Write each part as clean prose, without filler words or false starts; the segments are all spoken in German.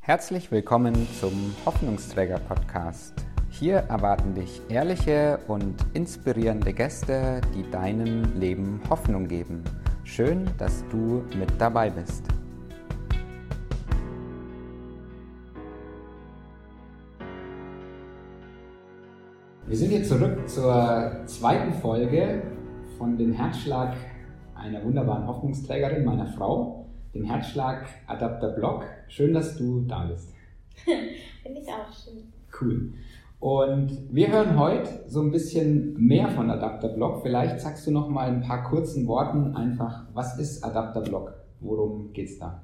Herzlich willkommen zum Hoffnungsträger-Podcast. Hier erwarten dich ehrliche und inspirierende Gäste, die deinem Leben Hoffnung geben. Schön, dass du mit dabei bist. Wir sind hier zurück zur zweiten Folge von dem Herzschlag einer wunderbaren Hoffnungsträgerin, meiner Frau, dem Herzschlag Adapter Blog. Schön, dass du da bist. Finde ich auch schön. Cool. Und wir hören heute so ein bisschen mehr von Adapter Blog. Vielleicht sagst du noch mal ein paar kurzen Worten einfach, was ist Adapter Blog? Worum geht's da?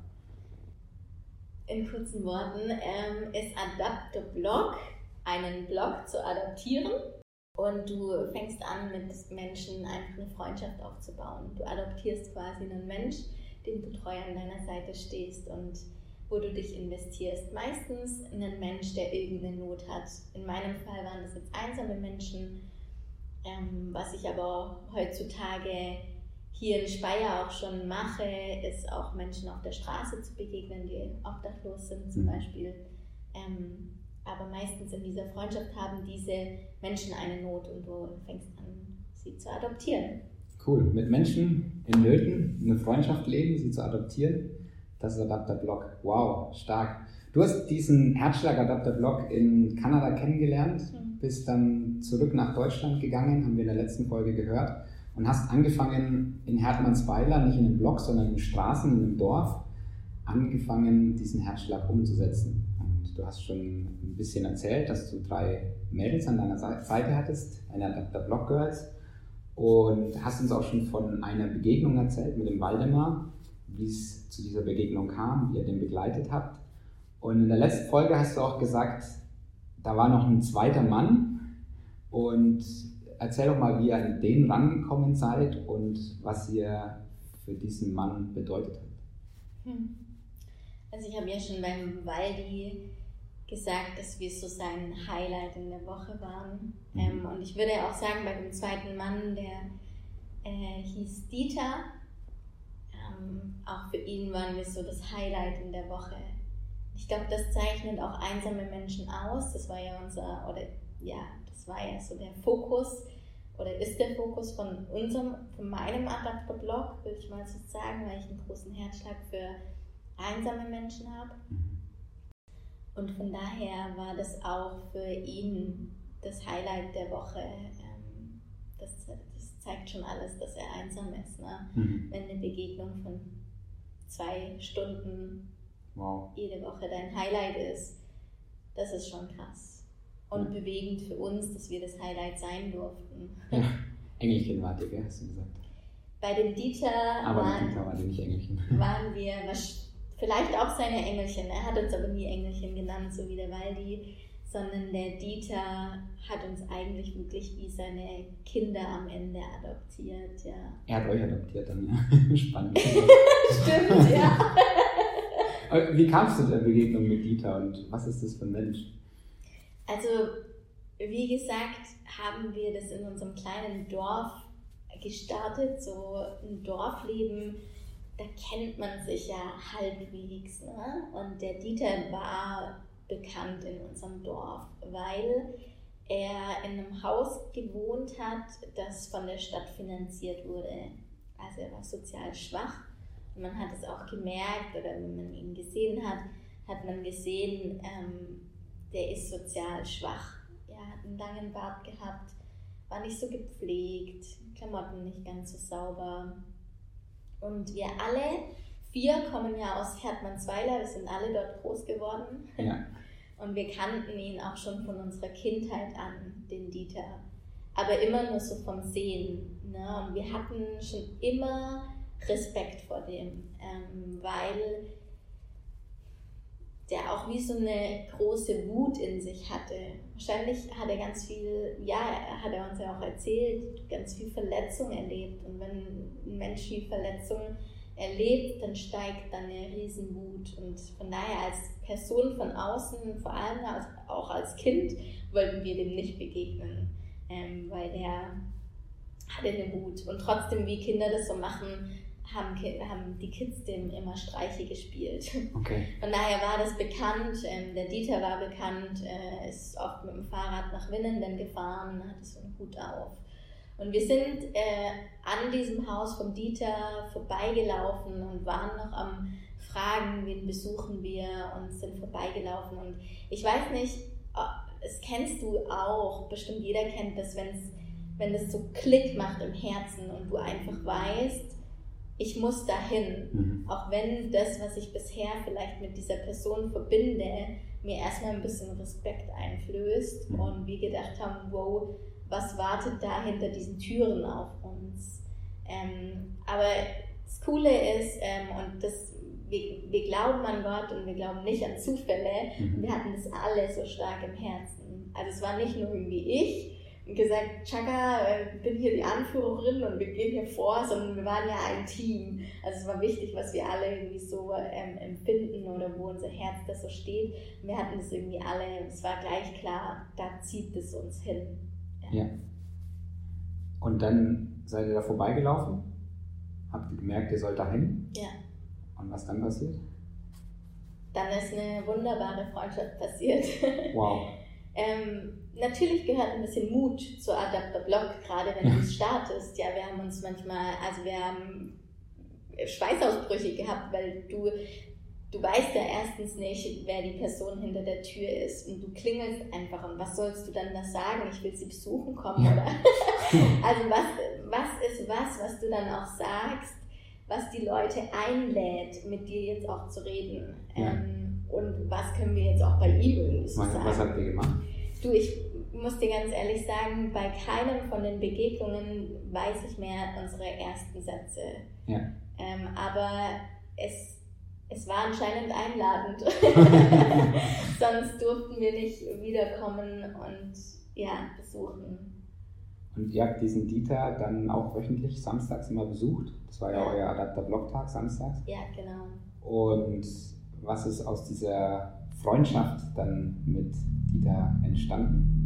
In kurzen Worten ist Adapter Blog einen Blog zu adaptieren. Und du fängst an, mit Menschen einfach eine Freundschaft aufzubauen. Du adoptierst quasi einen Mensch, dem du treu an deiner Seite stehst und wo du dich investierst. Meistens einen Mensch, der irgendeine Not hat. In meinem Fall waren das jetzt einsame Menschen. Was ich aber heutzutage hier in Speyer auch schon mache, ist auch Menschen auf der Straße zu begegnen, die obdachlos sind zum Beispiel. Aber meistens in dieser Freundschaft haben diese Menschen eine Not und du fängst an, sie zu adoptieren. Cool. Mit Menschen in Nöten eine Freundschaft leben, sie zu adoptieren. Das ist Adapter Blog. Wow, stark. Du hast diesen Herzschlag-Adapter Blog in Kanada kennengelernt, bist dann zurück nach Deutschland gegangen, haben wir in der letzten Folge gehört, und hast angefangen in Hertmannsweiler, nicht in einem Blog, sondern in Straßen, in einem Dorf, angefangen, diesen Herzschlag umzusetzen. Und du hast schon ein bisschen erzählt, dass du 3 Mädels an deiner Seite hattest, eine Adapter Blog Girls, und hast uns auch schon von einer Begegnung erzählt mit dem Waldemar, wie es zu dieser Begegnung kam, wie ihr den begleitet habt. Und in der letzten Folge hast du auch gesagt, da war noch ein zweiter Mann. Und erzähl doch mal, wie ihr an den rangekommen seid und was ihr für diesen Mann bedeutet habt. Also ich habe ja schon beim Waldi gesagt, dass wir so sein Highlight in der Woche waren. Und ich würde auch sagen, bei dem zweiten Mann, der hieß Dieter, auch für ihn waren wir so das Highlight in der Woche. Ich glaube, das zeichnet auch einsame Menschen aus. Das war ja das war ja so der Fokus oder ist der Fokus von meinem Adapter Blog, würde ich mal so sagen, weil ich einen großen Herzschlag für einsame Menschen habe. Und von daher war das auch für ihn das Highlight der Woche. Das zeigt schon alles, dass er einsam ist. Ne? Wenn eine Begegnung von 2 Stunden jede Woche dein Highlight ist, das ist schon krass. Und bewegend für uns, dass wir das Highlight sein durften. Ja, Engelchen wart ihr, hast du gesagt. Bei dem Dieter waren die nicht Engelchen. Waren wir vielleicht auch seine Engelchen. Er hat uns aber nie Engelchen genannt, so wie der Waldi, sondern der Dieter hat uns eigentlich wirklich wie seine Kinder am Ende adoptiert. Ja. Er hat euch adoptiert dann, ja. Spannend. Stimmt, ja. Wie kamst du der Begegnung mit Dieter und was ist das für ein Mensch? Also, wie gesagt, haben wir das in unserem kleinen Dorf gestartet, so ein Dorfleben. Da kennt man sich ja halbwegs, ne? Und der Dieter war bekannt in unserem Dorf, weil er in einem Haus gewohnt hat, das von der Stadt finanziert wurde. Also er war sozial schwach und man hat es auch gemerkt, oder wenn man ihn gesehen hat, hat man gesehen, der ist sozial schwach. Er hat einen langen Bart gehabt, war nicht so gepflegt, Klamotten nicht ganz so sauber. Und wir alle 4 kommen ja aus Hertmannsweiler, wir sind alle dort groß geworden. Ja. Und wir kannten ihn auch schon von unserer Kindheit an, den Dieter. Aber immer nur so vom Sehen. Ne? Und wir hatten schon immer Respekt vor dem, weil der auch wie so eine große Wut in sich hatte. Wahrscheinlich hat er ganz viel, hat er uns ja auch erzählt, ganz viel Verletzung erlebt. Und wenn ein Mensch viel Verletzung erlebt, dann steigt dann eine Riesenwut. Und von daher als Person von außen, vor allem auch als Kind, wollten wir dem nicht begegnen, weil der hatte eine Wut. Und trotzdem, wie Kinder das so machen, haben die Kids dem immer Streiche gespielt. Okay. Von daher war das bekannt, der Dieter war bekannt, ist oft mit dem Fahrrad nach Winnenden gefahren, hatte so einen Hut auf. Und wir sind an diesem Haus vom Dieter vorbeigelaufen und waren noch am Fragen, wen besuchen wir, und sind vorbeigelaufen. Und ich weiß nicht, das kennst du auch, bestimmt jeder kennt das, wenn das so Klick macht im Herzen und du einfach weißt, ich muss dahin. Auch wenn das, was ich bisher vielleicht mit dieser Person verbinde, mir erstmal ein bisschen Respekt einflößt und wir gedacht haben, wow, was wartet da hinter diesen Türen auf uns? Aber das Coole ist, wir glauben an Gott und wir glauben nicht an Zufälle. Und wir hatten das alle so stark im Herzen. Also es war nicht nur irgendwie ich und gesagt, Chaka, bin hier die Anführerin und wir gehen hier vor, sondern wir waren ja ein Team. Also es war wichtig, was wir alle irgendwie so empfinden oder wo unser Herz da so steht. Und wir hatten das irgendwie alle, und es war gleich klar, da zieht es uns hin. Ja. Und dann seid ihr da vorbeigelaufen? Habt ihr gemerkt, ihr sollt da hin? Ja. Und was dann passiert? Dann ist eine wunderbare Freundschaft passiert. Wow. Natürlich gehört ein bisschen Mut zur Adapter Block, gerade wenn du es startest. Ja, wir haben uns manchmal, wir haben Schweißausbrüche gehabt, weil du weißt ja erstens nicht, wer die Person hinter der Tür ist, und du klingelst einfach, und was sollst du dann da sagen? Ich will sie besuchen kommen, oder? Also was ist was du dann auch sagst, was die Leute einlädt, mit dir jetzt auch zu reden? Ja. Und was können wir jetzt auch bei ihm irgendwie so sagen? Was habt ihr gemacht? Du, ich muss dir ganz ehrlich sagen, bei keinem von den Begegnungen weiß ich mehr unsere ersten Sätze. Ja. Aber es war anscheinend einladend. Sonst durften wir nicht wiederkommen und besuchen. Und ihr habt diesen Dieter dann auch wöchentlich samstags immer besucht? Das war ja euer Adapter-Blog-Tag samstags. Ja, genau. Und was ist aus dieser Freundschaft dann mit Dieter entstanden?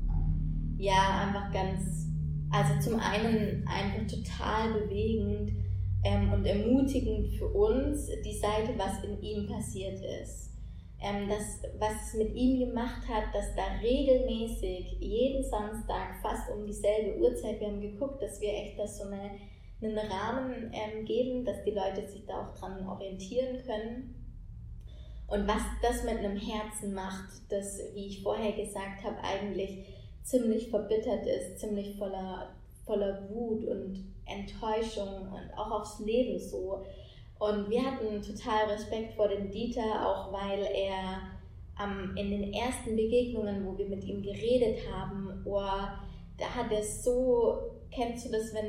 Ja, einfach also zum einen einfach total bewegend und ermutigend für uns, die Seite, was in ihm passiert ist. Was es mit ihm gemacht hat, dass da regelmäßig jeden Samstag fast um dieselbe Uhrzeit, wir haben geguckt, dass wir echt das so einen Rahmen geben, dass die Leute sich da auch dran orientieren können. Und was das mit einem Herzen macht, das, wie ich vorher gesagt habe, eigentlich ziemlich verbittert ist, ziemlich voller Wut und Enttäuschung und auch aufs Leben so. Und wir hatten total Respekt vor dem Dieter, auch weil er in den ersten Begegnungen, wo wir mit ihm geredet haben, da hat er so, kennst du das,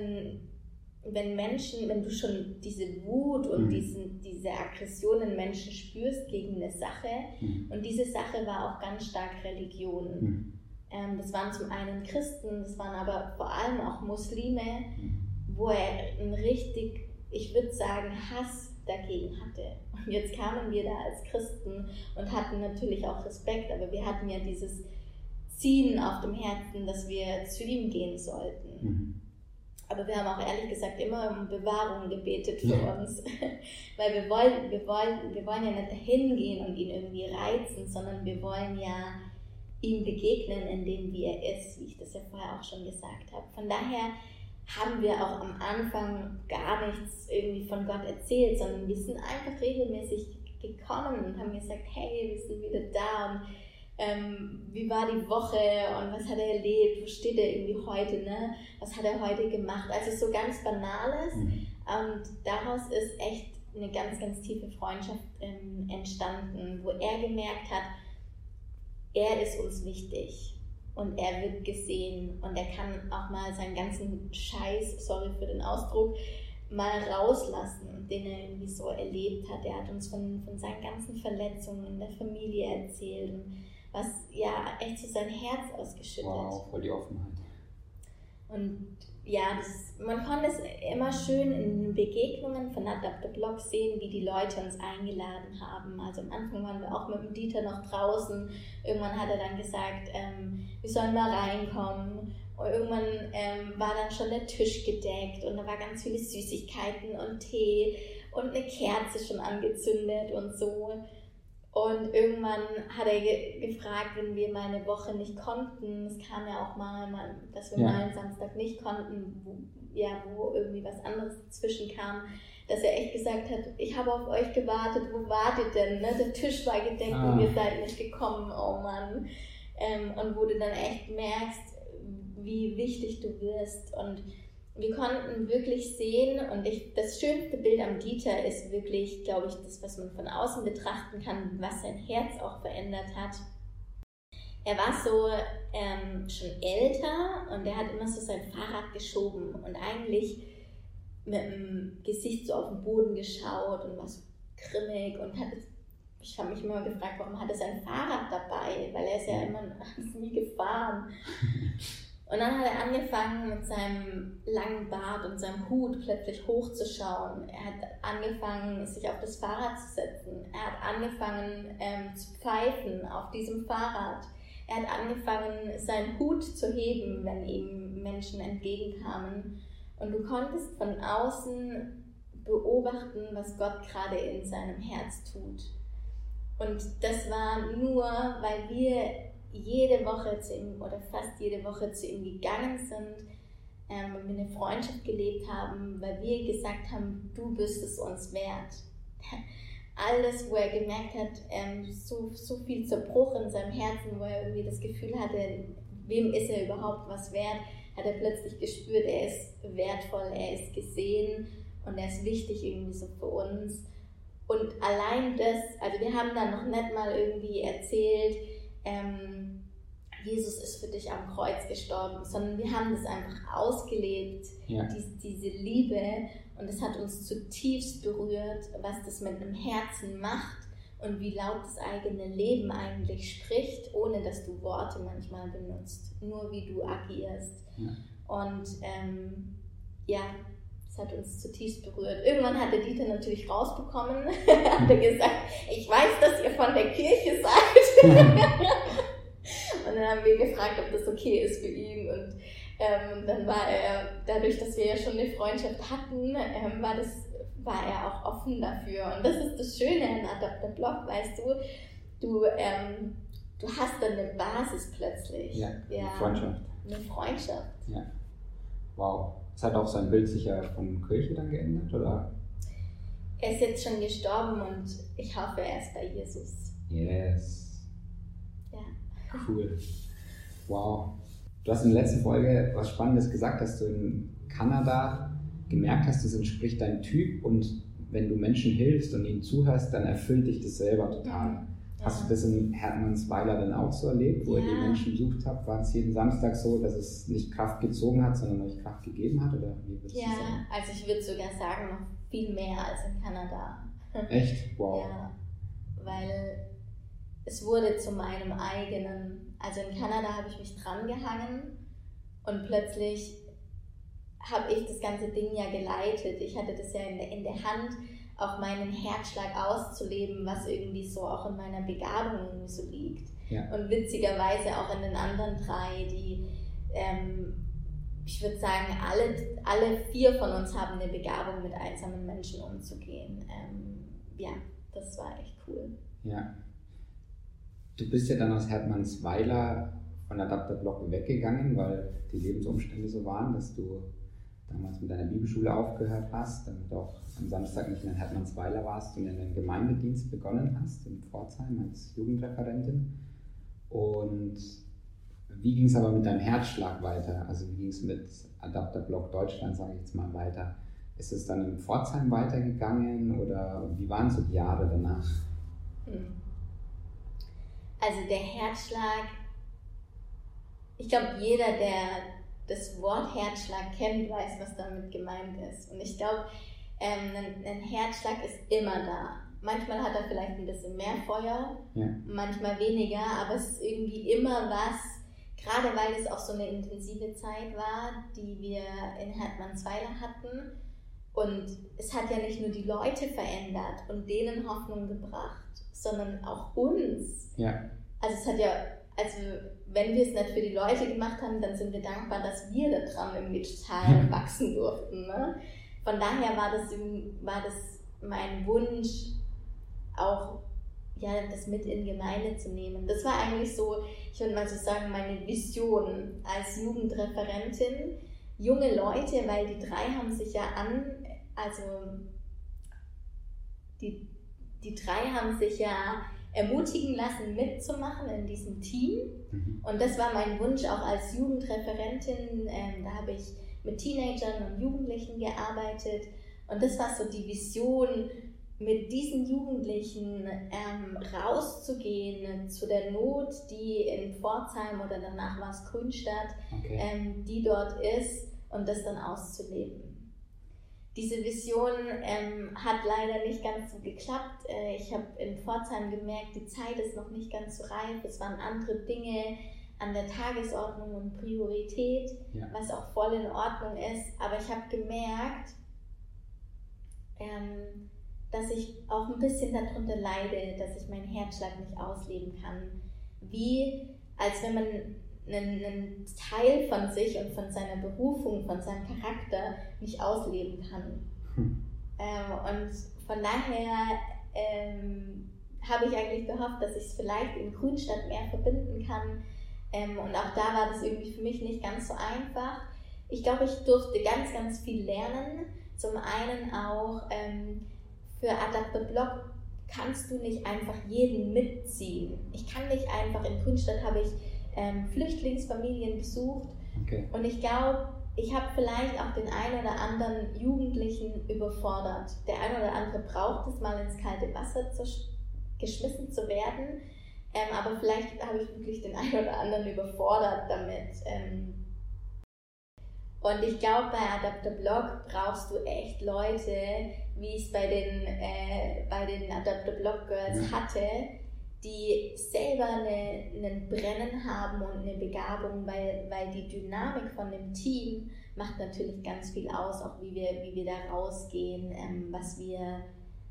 wenn du schon diese Wut und diese Aggression in Menschen spürst gegen eine Sache, und diese Sache war auch ganz stark Religion. Das waren zum einen Christen, das waren aber vor allem auch Muslime, wo er einen richtig, ich würde sagen, Hass dagegen hatte. Und jetzt kamen wir da als Christen und hatten natürlich auch Respekt, aber wir hatten ja dieses Ziehen auf dem Herzen, dass wir zu ihm gehen sollten. Aber wir haben auch ehrlich gesagt immer um Bewahrung gebetet für uns, weil wir wollen ja nicht dahin gehen und ihn irgendwie reizen, sondern wir wollen ja ihm begegnen, in dem wie er ist, wie ich das ja vorher auch schon gesagt habe. Von daher haben wir auch am Anfang gar nichts irgendwie von Gott erzählt, sondern wir sind einfach regelmäßig gekommen und haben gesagt, hey, wir sind wieder da und wie war die Woche und was hat er erlebt, wo steht er irgendwie heute, ne? Was hat er heute gemacht? Also so ganz Banales, und daraus ist echt eine ganz, ganz tiefe Freundschaft entstanden, wo er gemerkt hat, er ist uns wichtig und er wird gesehen und er kann auch mal seinen ganzen Scheiß, sorry für den Ausdruck, mal rauslassen, den er irgendwie so erlebt hat. Er hat uns von seinen ganzen Verletzungen in der Familie erzählt und was ja echt so sein Herz ausgeschüttet. Wow, voll die Offenheit. Und ja, man konnte es immer schön in Begegnungen von Adapter Block sehen, wie die Leute uns eingeladen haben. Also am Anfang waren wir auch mit dem Dieter noch draußen. Irgendwann hat er dann gesagt, wir sollen mal reinkommen. Und irgendwann war dann schon der Tisch gedeckt und da war ganz viele Süßigkeiten und Tee und eine Kerze schon angezündet und so. Und irgendwann hat er gefragt, wenn wir mal eine Woche nicht konnten. Es kam ja auch mal, dass wir mal einen Samstag nicht konnten, wo irgendwie was anderes dazwischen kam, dass er echt gesagt hat, ich habe auf euch gewartet, wo wart ihr denn? Ne? Der Tisch war gedeckt und ihr seid nicht gekommen, oh Mann. Und wo du dann echt merkst, wie wichtig du wirst. Und wir konnten wirklich sehen, und das schönste Bild am Dieter ist wirklich, glaube ich, das, was man von außen betrachten kann, was sein Herz auch verändert hat. Er war so schon älter und er hat immer so sein Fahrrad geschoben und eigentlich mit dem Gesicht so auf den Boden geschaut und war so grimmig und ich habe mich immer gefragt, warum hat er sein Fahrrad dabei, weil er ist ja immer nie gefahren. Und dann hat er angefangen, mit seinem langen Bart und seinem Hut plötzlich hochzuschauen. Er hat angefangen, sich auf das Fahrrad zu setzen. Er hat angefangen zu pfeifen auf diesem Fahrrad. Er hat angefangen, seinen Hut zu heben, wenn ihm Menschen entgegenkamen. Und du konntest von außen beobachten, was Gott gerade in seinem Herz tut. Und das war nur, weil wir jede Woche zu ihm oder fast jede Woche zu ihm gegangen sind, weil wir eine Freundschaft gelebt haben, weil wir gesagt haben, du bist es uns wert. Alles, wo er gemerkt hat, so viel Zerbruch in seinem Herzen, wo er irgendwie das Gefühl hatte, wem ist er überhaupt was wert, hat er plötzlich gespürt, er ist wertvoll, er ist gesehen und er ist wichtig irgendwie so für uns. Und allein das, also wir haben dann noch nicht mal irgendwie erzählt, Jesus ist für dich am Kreuz gestorben, sondern wir haben das einfach ausgelebt, diese Liebe, und es hat uns zutiefst berührt, was das mit einem Herzen macht und wie laut das eigene Leben eigentlich spricht, ohne dass du Worte manchmal benutzt, nur wie du agierst. Ja. Und es hat uns zutiefst berührt. Irgendwann hat der Dieter natürlich rausbekommen, hat er gesagt, ich weiß, dass ihr von der Kirche seid. Und dann haben wir gefragt, ob das okay ist für ihn. Und dann war er, dadurch, dass wir ja schon eine Freundschaft hatten, war er auch offen dafür. Und das ist das Schöne an Adopt a Block, weißt du, du hast dann eine Basis plötzlich. Ja, eine Freundschaft. Eine Freundschaft. Ja. Wow. Das hat auch sein Bild sicher von Kirche dann geändert, oder? Er ist jetzt schon gestorben und ich hoffe, er ist bei Jesus. Yes. Ja. Cool. Wow. Du hast in der letzten Folge was Spannendes gesagt, dass du in Kanada gemerkt hast, das entspricht deinem Typ, und wenn du Menschen hilfst und ihnen zuhörst, dann erfüllt dich das selber total. Ja. Hast du das in Hermannsweiler dann auch so erlebt, wo ihr die Menschen besucht habt? War es jeden Samstag so, dass es nicht Kraft gezogen hat, sondern euch Kraft gegeben hat? Oder wie würdest du sagen? Also ich würde sogar sagen, noch viel mehr als in Kanada. Echt? Wow. Ja, weil es wurde zu meinem eigenen. Also in Kanada habe ich mich dran gehangen und plötzlich habe ich das ganze Ding ja geleitet. Ich hatte das ja in der Hand, auch meinen Herzschlag auszuleben, was irgendwie so auch in meiner Begabung irgendwie so liegt. Ja. Und witzigerweise auch in den anderen 3, die, ich würde sagen, alle 4 von uns haben eine Begabung, mit einsamen Menschen umzugehen. Das war echt cool. Ja. Du bist ja dann aus Hermannsweiler von Adopt a Block weggegangen, weil die Lebensumstände so waren, dass du damals mit deiner Bibelschule aufgehört hast, damit auch am Samstag nicht mehr in Hermannsweiler warst und in den Gemeindedienst begonnen hast, in Pforzheim als Jugendreferentin. Und wie ging es aber mit deinem Herzschlag weiter? Also wie ging es mit Adopt a Block Deutschland, sage ich jetzt mal, weiter? Ist es dann in Pforzheim weitergegangen oder wie waren so die Jahre danach? Also der Herzschlag, ich glaube, jeder, der das Wort Herzschlag kennt, weiß, was damit gemeint ist. Und ich glaube, ein Herzschlag ist immer da. Manchmal hat er vielleicht ein bisschen mehr Feuer, manchmal weniger, aber es ist irgendwie immer was, gerade weil es auch so eine intensive Zeit war, die wir in Hermannsweiler hatten. Und es hat ja nicht nur die Leute verändert und denen Hoffnung gebracht, sondern auch uns. Ja. Also es hat ja also wenn wir es nicht für die Leute gemacht haben, dann sind wir dankbar, dass wir daran irgendwie total wachsen durften. Ne? Von daher war das mein Wunsch, auch das mit in Gemeinde zu nehmen. Das war eigentlich so, ich würde mal so sagen, meine Vision als Jugendreferentin. Junge Leute, weil die drei haben sich ja die drei haben sich ja ermutigen lassen, mitzumachen in diesem Team. Und das war mein Wunsch auch als Jugendreferentin. Da habe ich mit Teenagern und Jugendlichen gearbeitet. Und das war so die Vision, mit diesen Jugendlichen rauszugehen zu der Not, die in Pforzheim oder danach war es Grünstadt, die dort ist, und das dann auszuleben. Diese Vision hat leider nicht ganz so geklappt. Ich habe in Pforzheim gemerkt, die Zeit ist noch nicht ganz so reif. Es waren andere Dinge an der Tagesordnung und Priorität, was auch voll in Ordnung ist. Aber ich habe gemerkt, dass ich auch ein bisschen darunter leide, dass ich meinen Herzschlag nicht ausleben kann. Wie als wenn man einen Teil von sich und von seiner Berufung, von seinem Charakter nicht ausleben kann. Und von daher habe ich eigentlich gehofft, dass ich es vielleicht in Grünstadt mehr verbinden kann. Und auch da war das irgendwie für mich nicht ganz so einfach. Ich glaube, ich durfte ganz, ganz viel lernen. Zum einen auch für Adapt the Block kannst du nicht einfach jeden mitziehen. Ich kann nicht einfach, in Grünstadt habe ich Flüchtlingsfamilien besucht, und ich glaube, ich habe vielleicht auch den einen oder anderen Jugendlichen überfordert. Der eine oder andere braucht es, mal ins kalte Wasser geschmissen zu werden, aber vielleicht habe ich wirklich den einen oder anderen überfordert damit. Und ich glaube, bei Adapt the Block brauchst du echt Leute, wie ich es bei den Adapt the Block Girls hatte, die selber einen Brennen haben und eine Begabung, weil die Dynamik von dem Team macht natürlich ganz viel aus, auch wie wir da rausgehen, was wir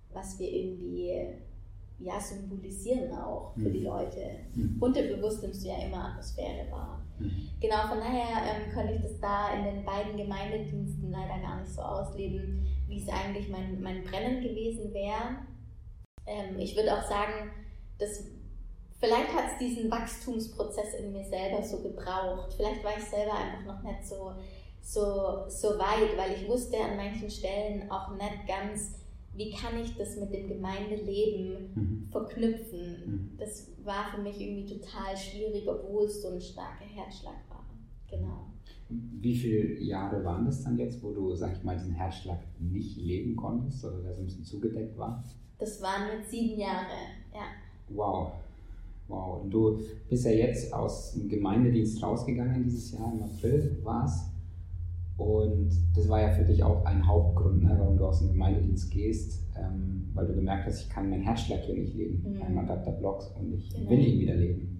irgendwie symbolisieren auch für die Leute. Unterbewusst nimmst du ja immer Atmosphäre wahr. Genau, von daher konnte ich das da in den beiden Gemeindediensten leider gar nicht so ausleben, wie es eigentlich mein Brennen gewesen wäre. Ich würde auch sagen, vielleicht hat es diesen Wachstumsprozess in mir selber so gebraucht. Vielleicht war ich selber einfach noch nicht so weit, weil ich wusste an manchen Stellen auch nicht ganz, wie kann ich das mit dem Gemeindeleben verknüpfen. Das war für mich irgendwie total schwierig, obwohl es so ein starker Herzschlag war. Genau. Wie viele Jahre waren das dann jetzt, wo du, sag ich mal, diesen Herzschlag nicht leben konntest oder der so ein bisschen zugedeckt war? Das waren jetzt 7 Jahre, ja. Wow. Und du bist ja jetzt aus dem Gemeindedienst rausgegangen dieses Jahr, im April war es. Und das war ja für dich auch ein Hauptgrund, ne, warum du aus dem Gemeindedienst gehst, weil du gemerkt hast, ich kann meinen Herzschlag hier nicht leben, ein Adapt the Block, und ich will ihn wieder leben.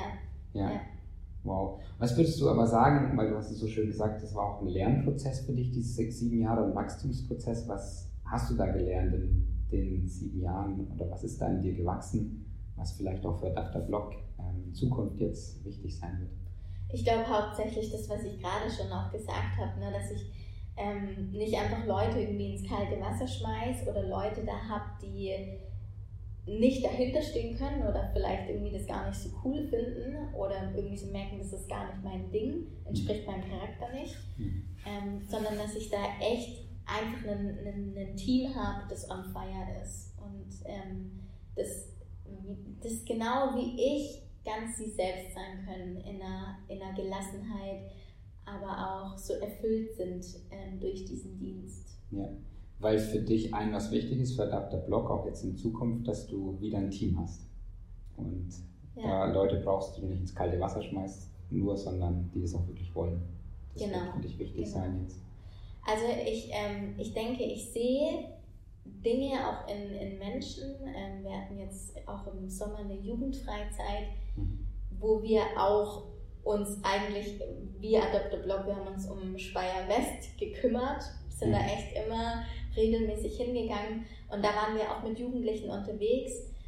Ja. Wow. Was würdest du aber sagen, weil du hast es so schön gesagt, das war auch ein Lernprozess für dich, diese 6-7 Jahre, ein Wachstumsprozess. Was hast du da gelernt in den 7 Jahren oder was ist da in dir gewachsen, was vielleicht auch für Adapt the Block in Zukunft jetzt wichtig sein wird? Ich glaube hauptsächlich das, was ich gerade schon auch gesagt habe, ne, dass ich nicht einfach Leute irgendwie ins kalte Wasser schmeiße oder Leute da habe, die nicht dahinter stehen können oder vielleicht irgendwie das gar nicht so cool finden oder irgendwie so merken, das ist gar nicht mein Ding, entspricht meinem Charakter nicht, sondern dass ich da echt einfach ein Team habe, das on fire ist und das genau wie ich ganz sie selbst sein können, in einer Gelassenheit, aber auch so erfüllt sind durch diesen Dienst. Ja, weil für dich was wichtig ist für Adapt the Block, auch jetzt in Zukunft, dass du wieder ein Team hast. Und da Leute brauchst, die du nicht ins kalte Wasser schmeißt, sondern die es auch wirklich wollen. Das wird für dich wichtig sein jetzt. Also ich denke, ich sehe Dinge auch in Menschen. Wir hatten jetzt auch im Sommer eine Jugendfreizeit, wo wir auch uns eigentlich, wie Adapt the Block, wir haben uns um Speyer West gekümmert, sind da echt immer regelmäßig hingegangen und da waren wir auch mit Jugendlichen unterwegs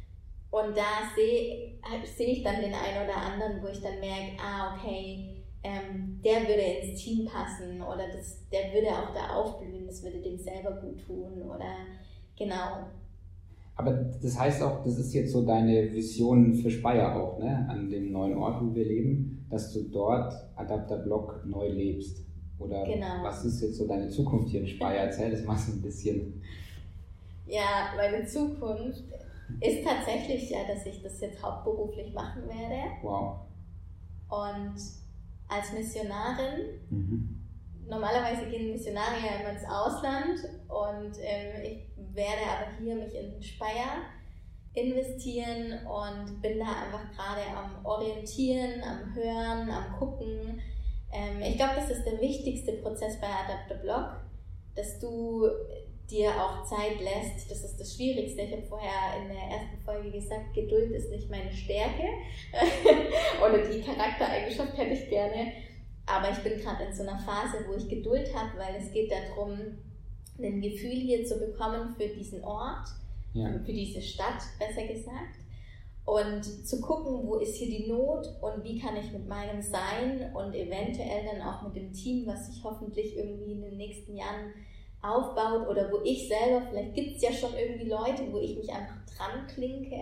Und da sehe ich dann den einen oder anderen, wo ich dann merke, okay, der würde ins Team passen oder der würde auch da aufblühen, das würde dem selber gut tun oder genau. Aber das heißt auch, das ist jetzt so deine Vision für Speyer auch, ne? An dem neuen Ort, wo wir leben, dass du dort Adapter-Blog neu lebst. Oder genau. Was ist jetzt so deine Zukunft hier in Speyer? Erzähl das mal so ein bisschen. Ja, meine Zukunft ist tatsächlich ja, dass ich das jetzt hauptberuflich machen werde. Wow. Und als Missionarin, normalerweise gehen Missionare ja immer ins Ausland und ich werde aber hier mich in Speyer investieren und bin da einfach gerade am Orientieren, am Hören, am Gucken. Ich glaube, das ist der wichtigste Prozess bei Adapter-Blog, dass du dir auch Zeit lässt, das ist das Schwierigste. Ich habe vorher in der ersten Folge gesagt, Geduld ist nicht meine Stärke oder die Charaktereigenschaft hätte ich gerne, aber ich bin gerade in so einer Phase, wo ich Geduld habe, weil es geht darum, ein Gefühl hier zu bekommen für diesen Ort, für diese Stadt, besser gesagt, und zu gucken, wo ist hier die Not und wie kann ich mit meinem Sein und eventuell dann auch mit dem Team, was sich hoffentlich irgendwie in den nächsten Jahren aufbaut oder wo ich selber, vielleicht gibt es ja schon irgendwie Leute, wo ich mich einfach dran klinke,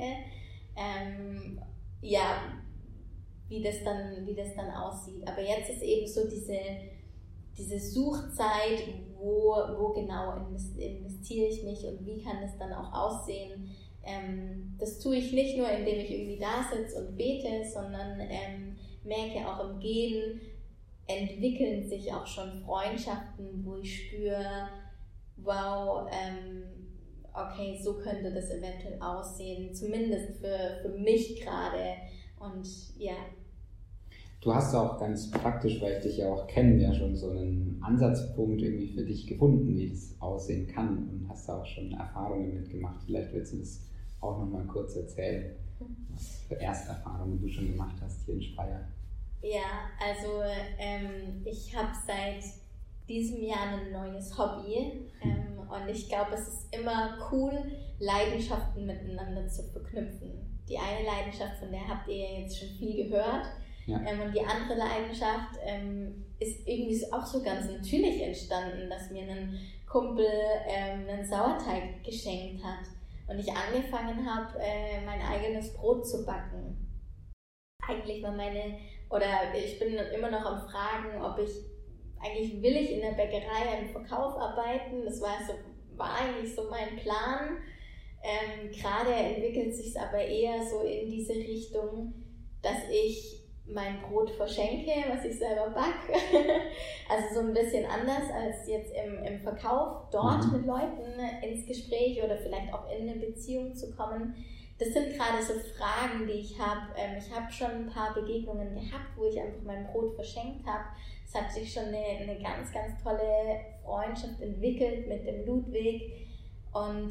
wie das dann aussieht. Aber jetzt ist eben so diese Suchzeit, wo genau investiere ich mich und wie kann das dann auch aussehen. Das tue ich nicht nur, indem ich irgendwie da sitze und bete, sondern merke auch im Gehen, entwickeln sich auch schon Freundschaften, wo ich spüre, wow, okay, so könnte das eventuell aussehen, zumindest für mich gerade. Und ja. Du hast auch ganz praktisch, weil ich dich ja auch kenne, ja schon so einen Ansatzpunkt irgendwie für dich gefunden, wie das aussehen kann und hast da auch schon Erfahrungen mitgemacht. Vielleicht willst du das auch nochmal kurz erzählen, was für Ersterfahrungen du schon gemacht hast hier in Speyer. Ja, also ich habe seit diesem Jahr ein neues Hobby und ich glaube, es ist immer cool, Leidenschaften miteinander zu verknüpfen. Die eine Leidenschaft, von der habt ihr ja jetzt schon viel gehört, und die andere Leidenschaft ist irgendwie auch so ganz natürlich entstanden, dass mir ein Kumpel einen Sauerteig geschenkt hat und ich angefangen habe, mein eigenes Brot zu backen. Eigentlich war ich bin immer noch am Fragen, eigentlich will ich in der Bäckerei im Verkauf arbeiten, das war eigentlich so mein Plan. Gerade entwickelt sich es aber eher so in diese Richtung, dass ich mein Brot verschenke, was ich selber backe. Also so ein bisschen anders als jetzt im Verkauf, dort mit Leuten ins Gespräch oder vielleicht auch in eine Beziehung zu kommen. Das sind gerade so Fragen, die ich habe. Ich habe schon ein paar Begegnungen gehabt, wo ich einfach mein Brot verschenkt habe. Es hat sich schon eine ganz, ganz tolle Freundschaft entwickelt mit dem Ludwig. Und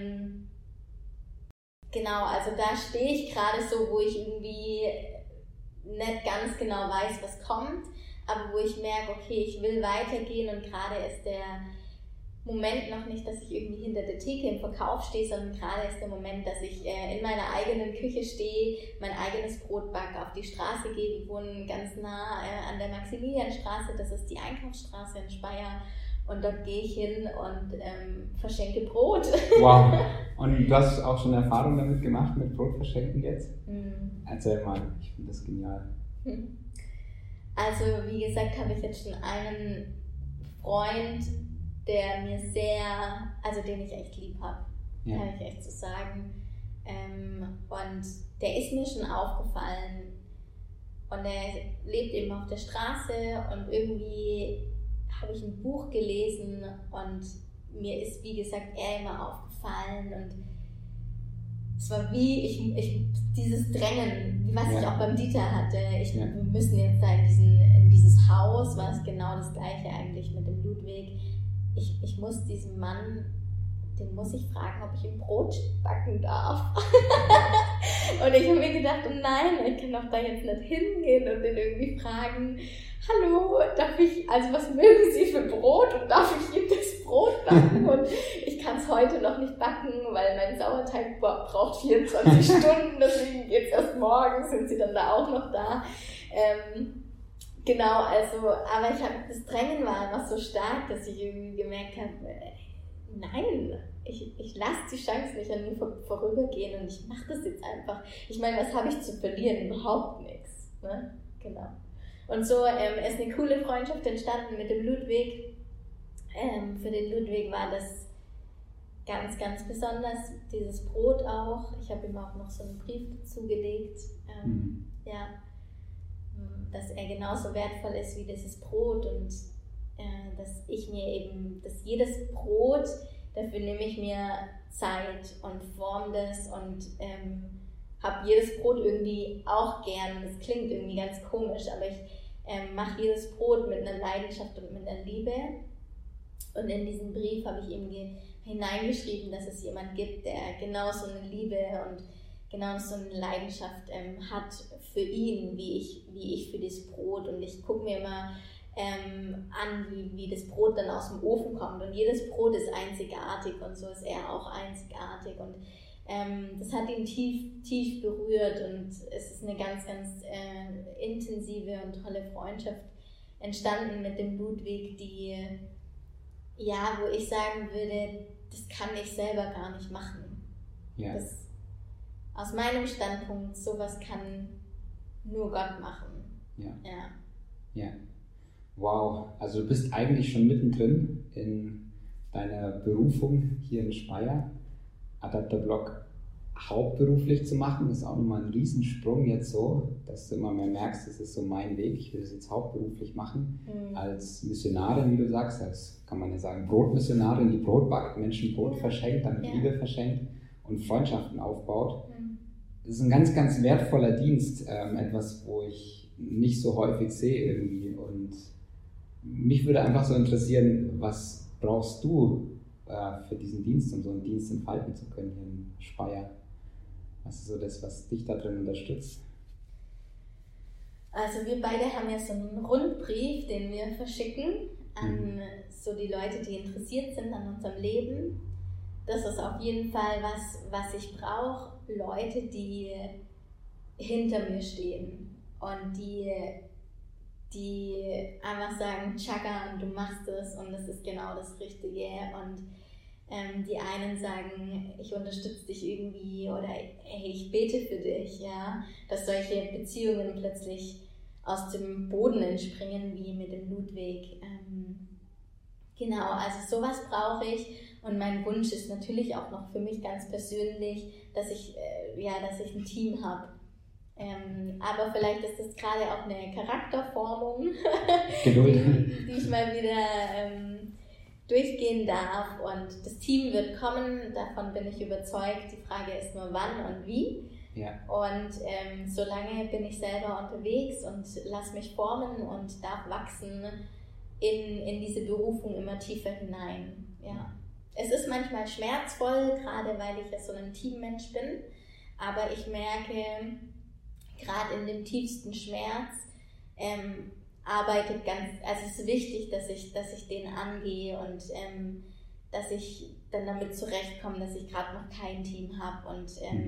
genau, also da stehe ich gerade so, wo ich irgendwie nicht ganz genau weiß, was kommt, aber wo ich merke, okay, ich will weitergehen und gerade ist der Moment noch nicht, dass ich irgendwie hinter der Theke im Verkauf stehe, sondern gerade ist der Moment, dass ich in meiner eigenen Küche stehe, mein eigenes Brot backe, auf die Straße gehe. Wir wohnen ganz nah an der Maximilianstraße, das ist die Einkaufsstraße in Speyer. Und dort gehe ich hin und verschenke Brot. Wow. Und du hast auch schon Erfahrung damit gemacht, mit Brot verschenken jetzt? Erzähl mal, ich finde das genial. Also wie gesagt, habe ich jetzt schon einen Freund, der mir den ich echt lieb habe, kann ich echt so sagen. Und der ist mir schon aufgefallen. Und er lebt eben auf der Straße und irgendwie habe ich ein Buch gelesen und mir ist, wie gesagt, er immer aufgefallen und es war wie dieses Drängen, was ich auch beim Dieter hatte. Wir müssen jetzt da in dieses Haus, war es genau das Gleiche eigentlich mit dem Ludwig. Ich muss diesem Mann, den muss ich fragen, ob ich ihm Brot backen darf. Und ich habe mir gedacht, oh nein, ich kann doch da jetzt nicht hingehen und den irgendwie fragen, hallo, was mögen Sie für Brot und darf ich Ihnen das Brot backen? Und ich kann es heute noch nicht backen, weil mein Sauerteig braucht 24 Stunden, deswegen geht es erst morgen, sind Sie dann da auch noch da? Genau, aber das Drängen war einfach so stark, dass ich irgendwie gemerkt habe, nein, ich lasse die Chance nicht an mir vorübergehen und ich mache das jetzt einfach. Ich meine, was habe ich zu verlieren? Überhaupt nichts. Ne? Genau. Und so ist eine coole Freundschaft entstanden mit dem Ludwig. Für den Ludwig war das ganz, ganz besonders, dieses Brot auch. Ich habe ihm auch noch so einen Brief zugelegt, ja, dass er genauso wertvoll ist wie dieses Brot und dass jedes Brot, dafür nehme ich mir Zeit und forme das und habe jedes Brot irgendwie auch gern. Das klingt irgendwie ganz komisch, aber ich mache jedes Brot mit einer Leidenschaft und mit einer Liebe. Und in diesen Brief habe ich ihm hineingeschrieben, dass es jemand gibt, der genauso eine Liebe und genauso eine Leidenschaft hat für ihn, wie ich für das Brot. Und ich gucke mir immer an, wie das Brot dann aus dem Ofen kommt. Und jedes Brot ist einzigartig und so ist er auch einzigartig. Und das hat ihn tief berührt und es ist eine ganz, ganz intensive und tolle Freundschaft entstanden mit dem Ludwig, wo ich sagen würde, das kann ich selber gar nicht machen. Ja. Aus meinem Standpunkt, sowas kann nur Gott machen. Ja. Wow, also du bist eigentlich schon mittendrin in deiner Berufung hier in Speyer. Adapter Block hauptberuflich zu machen, ist auch nochmal ein Riesensprung jetzt so, dass du immer mehr merkst, das ist so mein Weg, ich will das jetzt hauptberuflich machen, als Missionarin, wie du sagst, als, kann man ja sagen, Brotmissionarin, die Brot backt, Menschen Brot verschenkt, dann Liebe verschenkt und Freundschaften aufbaut. Das ist ein ganz, ganz wertvoller Dienst, etwas, wo ich nicht so häufig sehe irgendwie und mich würde einfach so interessieren, was brauchst du für diesen Dienst, um so einen Dienst entfalten zu können hier in Speyer? Was ist so das, was dich da drin unterstützt? Also wir beide haben ja so einen Rundbrief, den wir verschicken an so die Leute, die interessiert sind an unserem Leben. Das ist auf jeden Fall was ich brauche. Leute, die hinter mir stehen und die einfach sagen, Chaka, du machst es und das ist genau das Richtige. Und die einen sagen, ich unterstütze dich irgendwie oder hey, ich bete für dich, ja, dass solche Beziehungen plötzlich aus dem Boden entspringen, wie mit dem Ludwig. Genau, also sowas brauche ich und mein Wunsch ist natürlich auch noch für mich ganz persönlich, dass ich ein Team habe. Aber vielleicht ist das gerade auch eine Charakterformung, die ich mal wieder durchgehen darf und das Team wird kommen, davon bin ich überzeugt. Die Frage ist nur wann und wie. Ja. Und solange bin ich selber unterwegs und lasse mich formen und darf wachsen in diese Berufung immer tiefer hinein. Ja. Es ist manchmal schmerzvoll, gerade weil ich ja so ein Teammensch bin, aber ich merke, gerade in dem tiefsten Schmerz es ist wichtig, dass ich den angehe und dass ich dann damit zurechtkomme, dass ich gerade noch kein Team habe und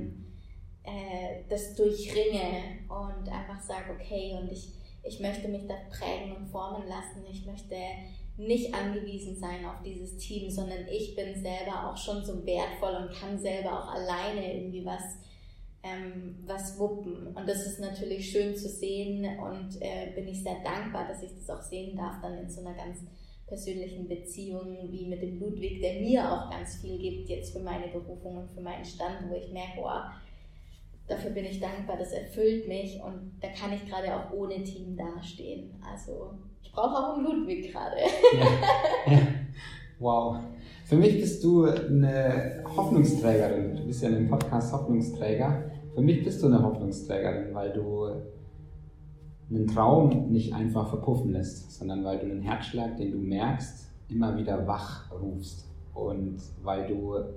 das durchringe und einfach sage, okay, und ich möchte mich da prägen und formen lassen. Ich möchte nicht angewiesen sein auf dieses Team, sondern ich bin selber auch schon so wertvoll und kann selber auch alleine irgendwie was wuppen. Und das ist natürlich schön zu sehen und bin ich sehr dankbar, dass ich das auch sehen darf, dann in so einer ganz persönlichen Beziehung wie mit dem Ludwig, der mir auch ganz viel gibt jetzt für meine Berufung und für meinen Stand, wo ich merke, wow, dafür bin ich dankbar, das erfüllt mich und da kann ich gerade auch ohne Team dastehen. Also ich brauche auch einen Ludwig gerade. Ja. Wow. Für mich bist du eine Hoffnungsträgerin. Du bist ja in dem Podcast Hoffnungsträger. Für mich bist du eine Hoffnungsträgerin, weil du einen Traum nicht einfach verpuffen lässt, sondern weil du einen Herzschlag, den du merkst, immer wieder wach rufst. Und weil du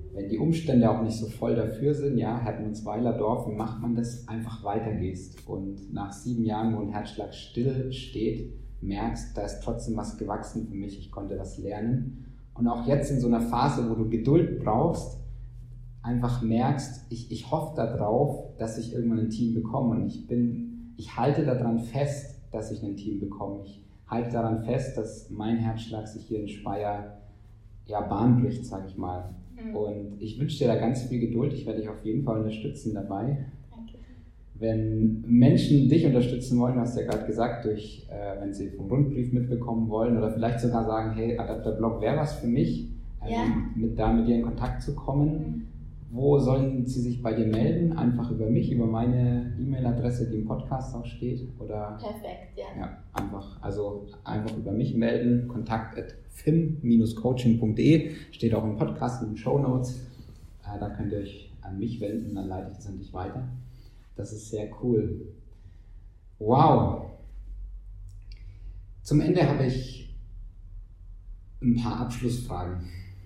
wenn die Umstände auch nicht so voll dafür sind, ja, Hertmannsweiler Dorf, wie macht man das? Einfach weitergehst und nach 7 Jahren, wo ein Herzschlag still steht, merkst, da ist trotzdem was gewachsen für mich, ich konnte was lernen. Und auch jetzt in so einer Phase, wo du Geduld brauchst, einfach merkst, ich hoffe darauf, dass ich irgendwann ein Team bekomme und ich halte daran fest, dass ich ein Team bekomme. Ich halte daran fest, dass mein Herzschlag sich hier in Speyer Bahn bricht, sage ich mal. Und ich wünsche dir da ganz viel Geduld, ich werde dich auf jeden Fall unterstützen dabei. Danke. Wenn Menschen dich unterstützen wollen, du hast ja gerade gesagt, wenn sie vom Rundbrief mitbekommen wollen oder vielleicht sogar sagen, hey, Adapter-Blog wäre was für mich, mit dir in Kontakt zu kommen. Wo sollen sie sich bei dir melden? Einfach über mich, über meine E-Mail-Adresse, die im Podcast auch steht? Oder? Perfekt, ja. Ja, einfach über mich melden. kontakt@fim-coaching.de steht auch im Podcast, in den Shownotes. Da könnt ihr euch an mich wenden, dann leite ich das an dich weiter. Das ist sehr cool. Wow! Zum Ende habe ich ein paar Abschlussfragen.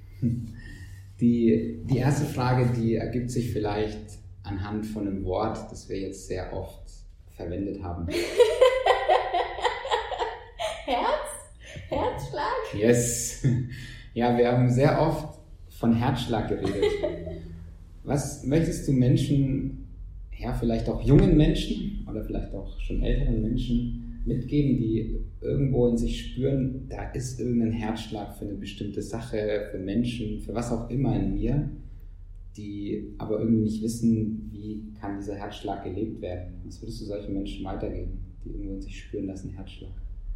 Die erste Frage, die ergibt sich vielleicht anhand von einem Wort, das wir jetzt sehr oft verwendet haben. Herzschlag? Yes! Ja, wir haben sehr oft von Herzschlag geredet. Was möchtest du Menschen, vielleicht auch jungen Menschen oder vielleicht auch schon älteren Menschen mitgeben, die irgendwo in sich spüren, da ist irgendein Herzschlag für eine bestimmte Sache, für Menschen, für was auch immer in mir, die aber irgendwie nicht wissen, wie kann dieser Herzschlag gelebt werden? Was würdest du solchen Menschen weitergeben, die irgendwo in sich spüren, da ist ein Herzschlag?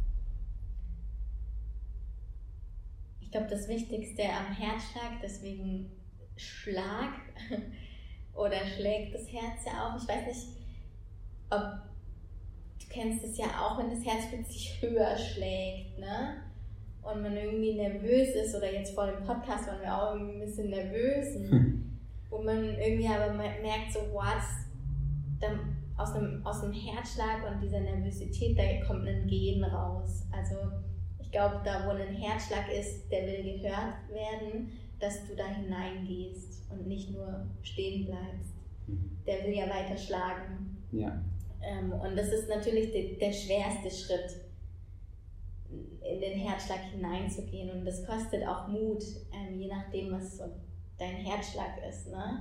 Ich glaube, das Wichtigste am Herzschlag, deswegen Schlag oder schlägt das Herz ja auch. Ich weiß nicht, ob du kennst es ja auch, wenn das Herz plötzlich höher schlägt, ne? Und man irgendwie nervös ist, oder jetzt vor dem Podcast waren wir auch irgendwie ein bisschen nervös, wo man irgendwie aber merkt, so, wow, aus dem Herzschlag und dieser Nervosität, da kommt ein Gehen raus. Also ich glaube, da wo ein Herzschlag ist, der will gehört werden, dass du da hineingehst und nicht nur stehen bleibst. Der will ja weiter schlagen. Ja. Und das ist natürlich der schwerste Schritt, in den Herzschlag hineinzugehen. Und das kostet auch Mut, je nachdem, was so dein Herzschlag ist. Ne?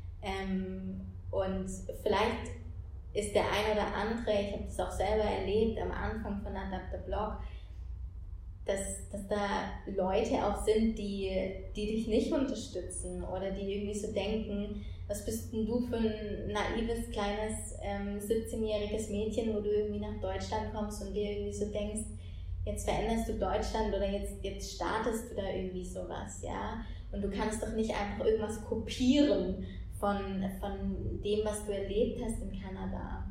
Und vielleicht ist der ein oder andere, ich habe das auch selber erlebt am Anfang von Adapter-Blog, dass da Leute auch sind, die dich nicht unterstützen oder die irgendwie so denken, was bist denn du für ein naives, kleines, 17-jähriges Mädchen, wo du irgendwie nach Deutschland kommst und dir irgendwie so denkst, jetzt veränderst du Deutschland oder jetzt startest du da irgendwie sowas, ja? Und du kannst doch nicht einfach irgendwas kopieren von dem, was du erlebt hast in Kanada.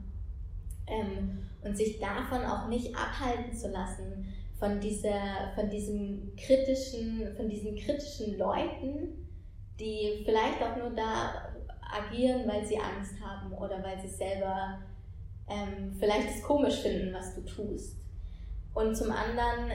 Und sich davon auch nicht abhalten zu lassen, von diesen kritischen Leuten, die vielleicht auch nur da agieren, weil sie Angst haben oder weil sie selber vielleicht es komisch finden, was du tust. Und zum anderen,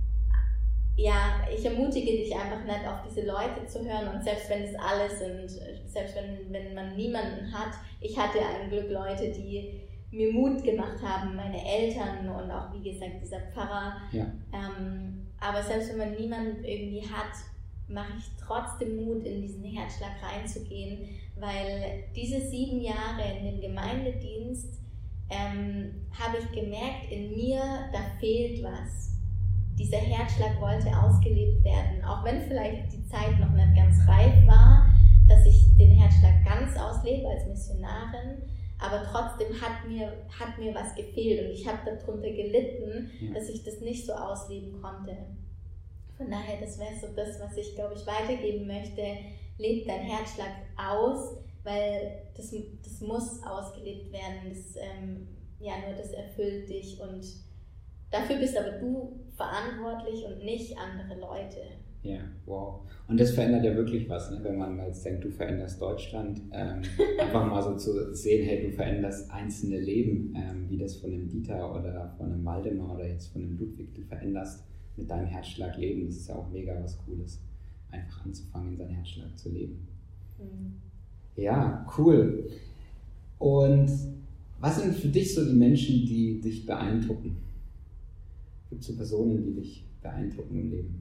ja, ich ermutige dich einfach nicht, auf diese Leute zu hören, und selbst wenn es alle sind, selbst wenn man niemanden hat, ich hatte ein Glück Leute, die mir Mut gemacht haben, meine Eltern und auch, wie gesagt, dieser Pfarrer. Ja. Aber selbst wenn man niemanden irgendwie hat, mache ich trotzdem Mut, in diesen Herzschlag reinzugehen, weil diese 7 Jahre in dem Gemeindedienst habe ich gemerkt, in mir, da fehlt was. Dieser Herzschlag wollte ausgelebt werden, auch wenn vielleicht die Zeit noch nicht ganz reif war, dass ich den Herzschlag ganz auslebe als Missionarin, aber trotzdem hat mir was gefehlt und ich habe darunter gelitten, dass ich das nicht so ausleben konnte. Von daher, das wäre so das, was ich, glaube ich, weitergeben möchte. Lebt dein Herzschlag aus, weil das muss ausgelebt werden. Nur das erfüllt dich, und dafür bist aber du verantwortlich und nicht andere Leute. Ja, wow. Und das verändert ja wirklich was, ne? Wenn man jetzt denkt, du veränderst Deutschland. Einfach mal so zu sehen, hey, du veränderst einzelne Leben, wie das von einem Dieter oder von einem Waldemar oder jetzt von einem Ludwig, du veränderst mit deinem Herzschlag leben. Das ist ja auch mega was Cooles, einfach anzufangen, in seinen Herzschlag zu leben. Ja, cool. Und was sind für dich so die Menschen, die dich beeindrucken? Gibt es so Personen, die dich beeindrucken im Leben?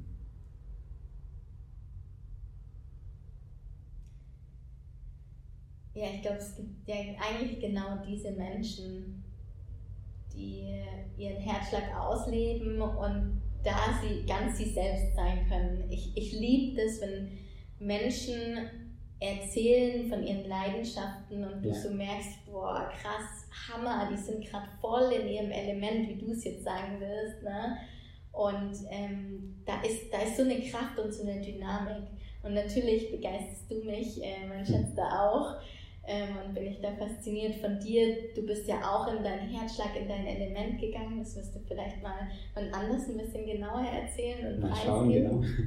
Ja, ich glaube, es gibt ja eigentlich genau diese Menschen, die ihren Herzschlag ausleben und da sie ganz sie selbst sein können. Ich liebe das, wenn Menschen erzählen von ihren Leidenschaften und du so merkst, boah, krass, Hammer, die sind gerade voll in ihrem Element, wie du es jetzt sagen wirst, ne? Und da ist so eine Kraft und so eine Dynamik. Und natürlich begeisterst du mich, mein Schatz da auch. Und bin ich da fasziniert von dir. Du bist ja auch in deinen Herzschlag, in dein Element gegangen. Das wirst du vielleicht mal von anders ein bisschen genauer erzählen und preisgeben. Genau.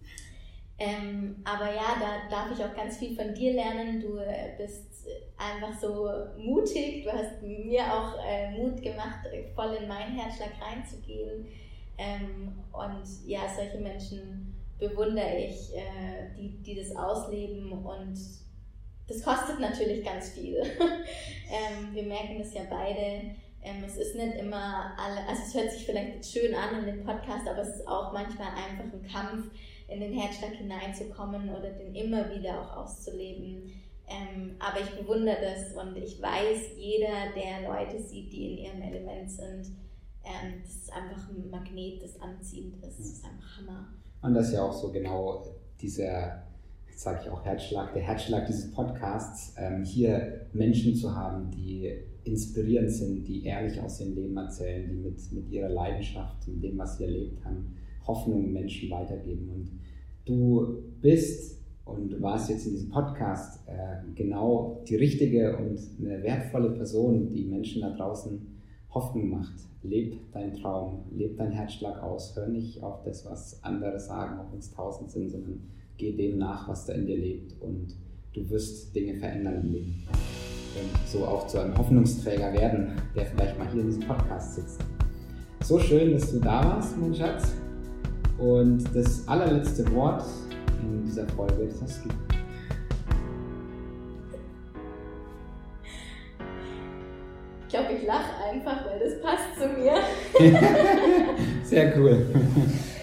Aber ja, da darf ich auch ganz viel von dir lernen. Du bist einfach so mutig. Du hast mir auch Mut gemacht, voll in meinen Herzschlag reinzugehen. Und ja, solche Menschen bewundere ich, die das ausleben, und das kostet natürlich ganz viel. Wir merken das ja beide. Es ist nicht immer also es hört sich vielleicht jetzt schön an in dem Podcast, aber es ist auch manchmal einfach ein Kampf, in den Herzschlag hineinzukommen oder den immer wieder auch auszuleben. Aber ich bewundere das und ich weiß, jeder, der Leute sieht, die in ihrem Element sind, das ist einfach ein Magnet, das anziehend ist. Das ist einfach Hammer. Und das ist ja auch so genau dieser, jetzt sage ich auch Herzschlag, der Herzschlag dieses Podcasts, hier Menschen zu haben, die inspirierend sind, die ehrlich aus ihrem Leben erzählen, die mit ihrer Leidenschaft, mit dem, was sie erlebt haben, Hoffnung Menschen weitergeben. Und du bist und warst jetzt in diesem Podcast genau die richtige und eine wertvolle Person, die Menschen da draußen Hoffnung macht. Leb deinen Traum, leb deinen Herzschlag aus, hör nicht auf das, was andere sagen, auch wenn es 1000 sind, sondern geh dem nach, was da in dir lebt, und du wirst Dinge verändern im Leben. Und so auch zu einem Hoffnungsträger werden, der vielleicht mal hier in diesem Podcast sitzt. So schön, dass du da warst, mein Schatz. Und das allerletzte Wort in dieser Folge, das hast du. Ich glaube, ich lache einfach, weil das passt zu mir. Sehr cool.